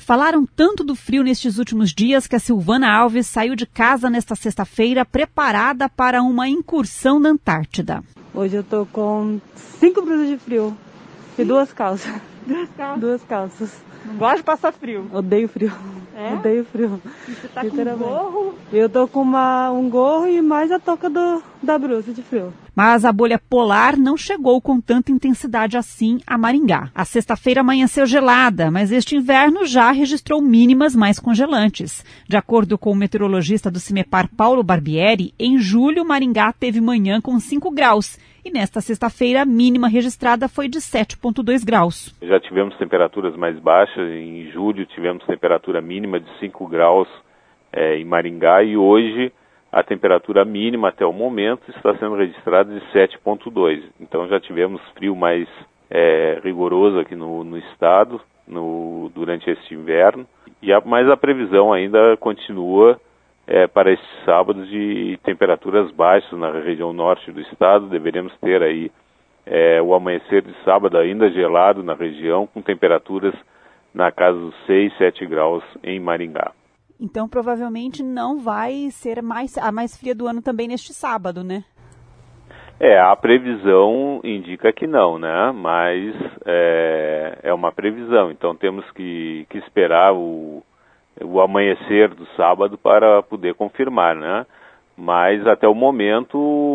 Falaram tanto do frio nestes últimos dias que a Silvana Alves saiu de casa nesta sexta-feira preparada para uma incursão na Antártida. Hoje eu tô com 5 blusas de frio e 2 calças. 2 calças. Não gosta de passar frio? Odeio frio. É? Odeio frio. E você tá com um gorro? Eu tô com um gorro e mais a touca da blusa de frio. Mas a bolha polar não chegou com tanta intensidade assim a Maringá. A sexta-feira amanheceu gelada, mas este inverno já registrou mínimas mais congelantes. De acordo com o meteorologista do CIMEPAR, Paulo Barbieri, em julho Maringá teve manhã com 5 graus. E nesta sexta-feira a mínima registrada foi de 7,2 graus. Já tivemos temperaturas mais baixas. Em julho tivemos temperatura mínima de 5 graus em Maringá e hoje a temperatura mínima até o momento está sendo registrada de 7,2. Então já tivemos frio mais rigoroso aqui no estado durante este inverno. Mas a previsão ainda continua para estes sábados de temperaturas baixas na região norte do estado. Deveremos ter aí o amanhecer de sábado ainda gelado na região, com temperaturas na casa dos 6, 7 graus em Maringá. Então, provavelmente não vai ser a mais fria do ano também neste sábado, né? A previsão indica que não, né? Mas é uma previsão. Então, temos que esperar o amanhecer do sábado para poder confirmar, né? Mas, até o momento,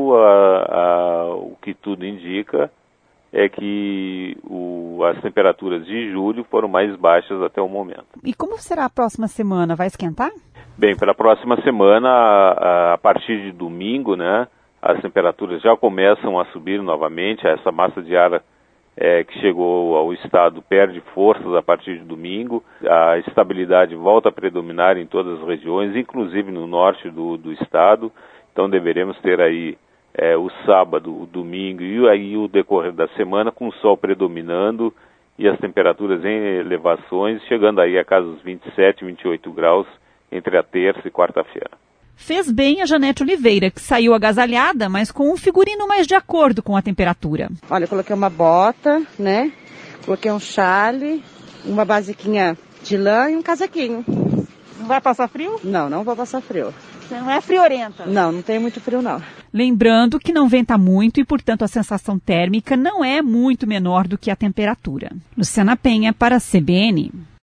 o que tudo indica é que as temperaturas de julho foram mais baixas até o momento. E como será a próxima semana? Vai esquentar? Bem, para a próxima semana, a partir de domingo, né, as temperaturas já começam a subir novamente. Essa massa de ar que chegou ao estado perde forças a partir de domingo. A estabilidade volta a predominar em todas as regiões, inclusive no norte do estado. Então deveremos ter aí o sábado, o domingo e aí o decorrer da semana com o sol predominando e as temperaturas em elevações, chegando aí a casa dos 27, 28 graus entre a terça e quarta-feira. Fez bem a Janete Oliveira, que saiu agasalhada, mas com um figurino mais de acordo com a temperatura. Olha, eu coloquei uma bota, né? Coloquei um chale, uma basiquinha de lã e um casaquinho. Não vai passar frio? Não, não vou passar frio. Você não é friorenta? Não, não tem muito frio, não. Lembrando que não venta muito e, portanto, a sensação térmica não é muito menor do que a temperatura. Luciana Penha para a CBN.